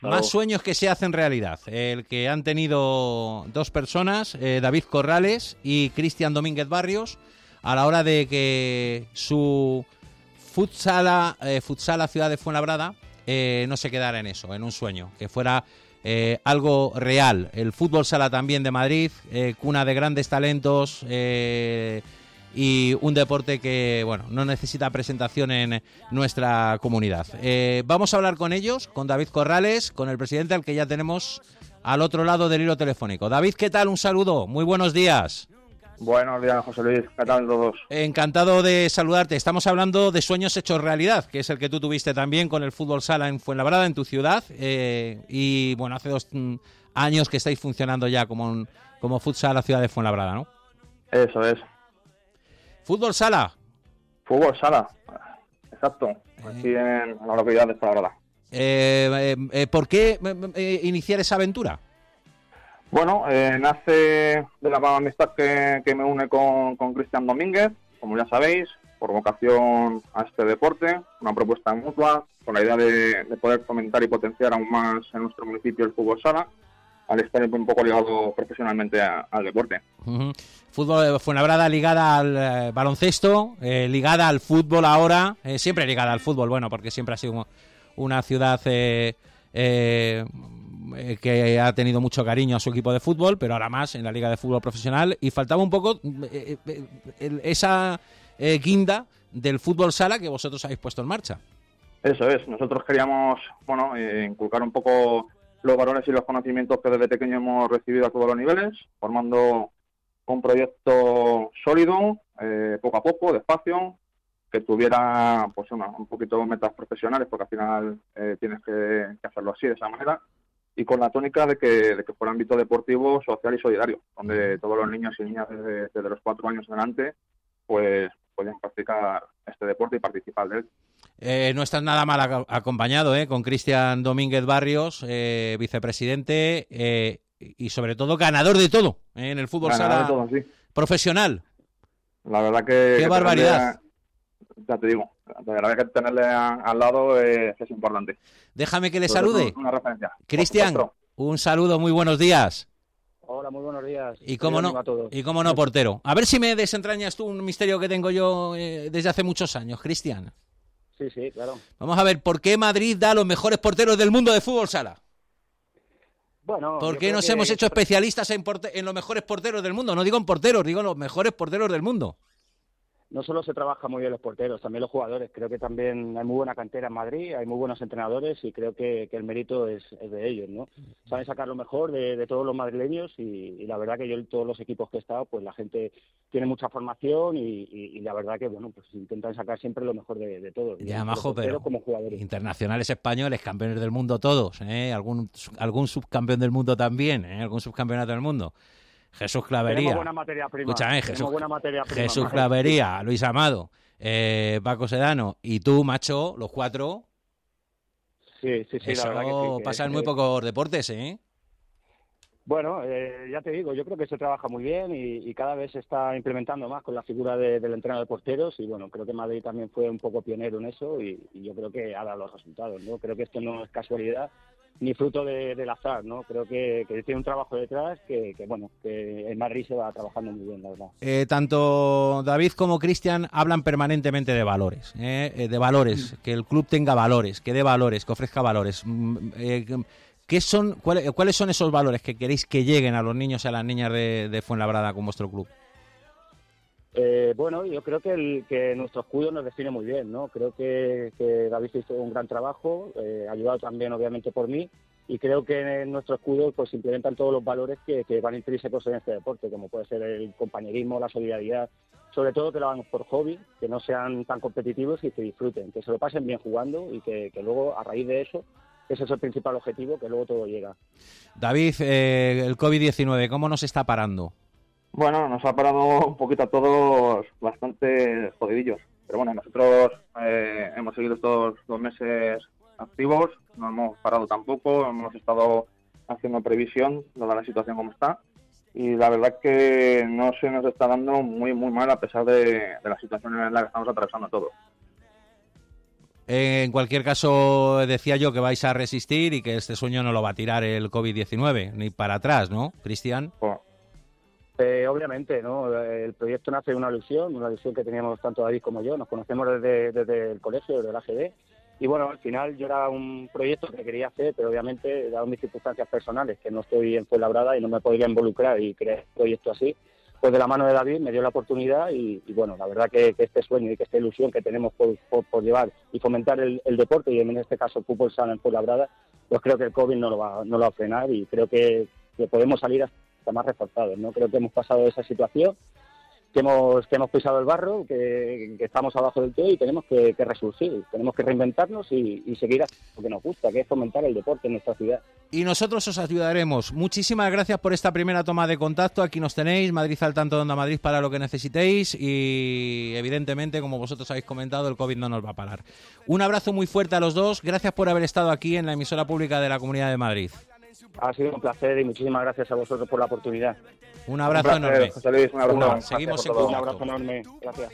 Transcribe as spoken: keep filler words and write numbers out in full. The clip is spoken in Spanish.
Más sueños que se hacen realidad. El que han tenido dos personas, eh, David Corrales y Cristian Domínguez Barrios, a la hora de que su futsala, eh, futsala Ciudad de Fuenlabrada eh, no se quedara en eso, en un sueño, que fuera eh, algo real. El fútbol sala también de Madrid, eh, cuna de grandes talentos, eh, y un deporte que, bueno, no necesita presentación en nuestra comunidad. Eh, vamos a hablar con ellos, con David Corrales, con el presidente, al que ya tenemos al otro lado del hilo telefónico. David, ¿qué tal? Un saludo, muy buenos días. Buenos días, José Luis, ¿qué tal todos? Encantado de saludarte. Estamos hablando de sueños hechos realidad, que es el que tú tuviste también con el fútbol sala en Fuenlabrada, en tu ciudad, eh, y bueno, hace dos mm, años que estáis funcionando ya como, un, como futsal la ciudad de Fuenlabrada, ¿no? Eso es. ¿Fútbol sala? Fútbol sala, exacto, aquí en la localidad de Fuenlabrada. Eh, eh, eh, ¿Por qué eh, iniciar esa aventura? Bueno, eh, nace de la amistad que, que me une con, con Cristian Domínguez, como ya sabéis, por vocación a este deporte, una propuesta mutua, con la idea de, de poder fomentar y potenciar aún más en nuestro municipio el fútbol sala, al estar un poco ligado profesionalmente a, al deporte. Uh-huh. Fútbol Fuenlabrada ligada al eh, baloncesto, eh, ligada al fútbol ahora, eh, siempre ligada al fútbol, bueno, porque siempre ha sido una ciudad eh, eh, que ha tenido mucho cariño a su equipo de fútbol, pero ahora más en la Liga de Fútbol Profesional, y faltaba un poco eh, eh, eh, esa eh, guinda del fútbol sala que vosotros habéis puesto en marcha. Eso es, nosotros queríamos, bueno, eh, inculcar un poco los valores y los conocimientos que desde pequeño hemos recibido a todos los niveles, formando un proyecto sólido, eh, poco a poco, despacio, que tuviera pues una, un poquito metas profesionales, porque al final eh, tienes que, que hacerlo así, de esa manera, y con la tónica de que, de que fuera ámbito deportivo, social y solidario, donde todos los niños y niñas desde, desde los cuatro años en adelante pues podían practicar este deporte y participar de él. Eh, no estás nada mal ac- acompañado, ¿eh? Con Cristian Domínguez Barrios, eh, vicepresidente eh, y sobre todo ganador de todo ¿eh? En el fútbol ganador sala de todo, sí. Profesional. La verdad que... ¡Qué que barbaridad! Tenerle, ya te digo, la verdad que tenerle a, al lado es, es importante. Déjame que le Sobre salude. Una referencia. Cristian, un saludo, muy buenos días. Hola, muy buenos días. Y cómo no, y cómo no, portero. A ver si me desentrañas tú un misterio que tengo yo eh, desde hace muchos años, Cristian. Sí, sí, claro. Vamos a ver, ¿por qué Madrid da a los mejores porteros del mundo de fútbol sala? Bueno, ¿Por qué nos hemos hecho especialistas en, porte- en los mejores porteros del mundo? No digo en porteros, digo en los mejores porteros del mundo. No solo se trabaja muy bien los porteros, también los jugadores. Creo que también hay muy buena cantera en Madrid, hay muy buenos entrenadores y creo que, que el mérito es, es de ellos, ¿no? Saben sacar lo mejor de, de todos los madrileños y, y la verdad que yo en todos los equipos que he estado, pues la gente tiene mucha formación y, y, y la verdad que, bueno, pues intentan sacar siempre lo mejor de, de todos. Ya, majo, pero como jugadores. Internacionales españoles, campeones del mundo todos, ¿eh? Algún, algún subcampeón del mundo también, ¿eh? Algún subcampeonato del mundo. Jesús Clavería. Tenemos buena materia prima. Escúchame, Jesús, buena materia prima, Jesús maje. Clavería, Luis Amado, eh, Paco Sedano y tú, macho, los cuatro. Sí, sí, sí, Eso la verdad que sí. Que, pasa en que... muy pocos deportes, ¿eh? Bueno, eh, ya te digo, yo creo que se trabaja muy bien y, y cada vez se está implementando más con la figura de, del entrenador de porteros y bueno, creo que Madrid también fue un poco pionero en eso y, y yo creo que ha dado los resultados, ¿no? Creo que esto no es casualidad ni fruto de, del azar, ¿no? Creo que, que tiene un trabajo detrás que, que, bueno, que en Madrid se va trabajando muy bien, la verdad. Eh, tanto David como Cristian hablan permanentemente de valores, ¿eh? Eh, de valores, que el club tenga valores, que dé valores, que ofrezca valores. Mm, eh, ¿qué son, cuál, ¿Cuáles son esos valores que queréis que lleguen a los niños y a las niñas de, de Fuenlabrada con vuestro club? Eh, bueno, yo creo que, el, que nuestro escudo nos define muy bien, ¿no? Creo que, que David hizo un gran trabajo, eh, ayudado también obviamente por mí, y creo que en nuestro escudo pues implementan todos los valores que, que van intrínsecos en este deporte, como puede ser el compañerismo, la solidaridad, sobre todo que lo hagan por hobby, que no sean tan competitivos y que disfruten, que se lo pasen bien jugando y que, que luego a raíz de eso, ese es el principal objetivo, que luego todo llega. David, eh, el COVID diecinueve, ¿cómo nos está parando? Bueno, nos ha parado un poquito a todos bastante jodidillos. Pero bueno, nosotros eh, hemos seguido estos dos meses activos, no hemos parado tampoco, hemos estado haciendo previsión, dada la situación como está. Y la verdad que no se nos está dando muy, muy mal a pesar de, de la situación en la que estamos atravesando todos. Eh, en cualquier caso, decía yo que vais a resistir y que este sueño no lo va a tirar el covid diecinueve, ni para atrás, ¿no, Cristian? Pues, eh, obviamente, ¿no? El proyecto nace de una ilusión, una ilusión que teníamos tanto David como yo. Nos conocemos desde, desde el colegio, desde la A G D. Y bueno, al final yo era un proyecto que quería hacer, pero obviamente, dado mis circunstancias personales, que no estoy en Fuenlabrada y no me podría involucrar y crear un proyecto así, pues de la mano de David me dio la oportunidad y, y bueno, la verdad que, que este sueño y que esta ilusión que tenemos por, por, por llevar y fomentar el, el deporte, y en este caso el fútbol sala en Fuenlabrada, pues creo que el COVID no lo va, no lo va a frenar y creo que, que podemos salir hasta más reforzados, ¿no? Creo que hemos pasado de esa situación, que hemos que hemos pisado el barro, que, que estamos abajo del todo y tenemos que, que resurgir, tenemos que reinventarnos y, y seguir haciendo lo que nos gusta, que es fomentar el deporte en nuestra ciudad. Y nosotros os ayudaremos. Muchísimas gracias por esta primera toma de contacto. Aquí nos tenéis, Madrid al tanto de Onda Madrid para lo que necesitéis y evidentemente, como vosotros habéis comentado, el COVID no nos va a parar. Un abrazo muy fuerte a los dos. Gracias por haber estado aquí en la emisora pública de la Comunidad de Madrid. Ha sido un placer y muchísimas gracias a vosotros por la oportunidad. Un abrazo un placer, enorme. José Luis, un abrazo. Bueno, seguimos en contacto. Un abrazo enorme. Gracias.